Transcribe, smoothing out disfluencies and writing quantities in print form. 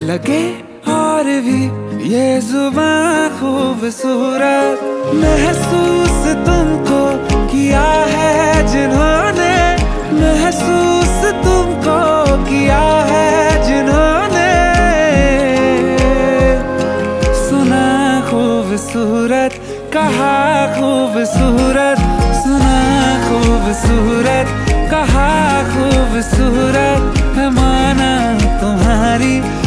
लगे और भी ये जुबान खूबसूरत, महसूस तुमको किया है जिन्होंने, महसूस तुमको किया है जिन्होंने। सुना खूबसूरत, कहा खूबसूरत, सुना खूबसूरत, कहा खूबसूरत है, माना तुम्हारी